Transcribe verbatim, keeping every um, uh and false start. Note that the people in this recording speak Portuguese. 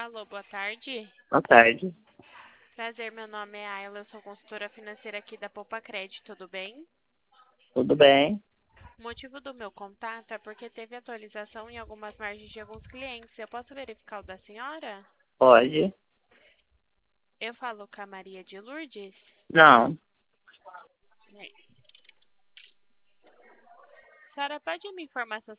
Alô, boa tarde. Boa tarde. Prazer, meu nome é Ayla, eu sou consultora financeira aqui da Poupa Crédito, tudo bem? Tudo bem? O motivo do meu contato é porque teve atualização em algumas margens de alguns clientes. Eu posso verificar o da senhora? Pode? Eu falo com a Maria de Lourdes? Não. É. A senhora pode me informar seu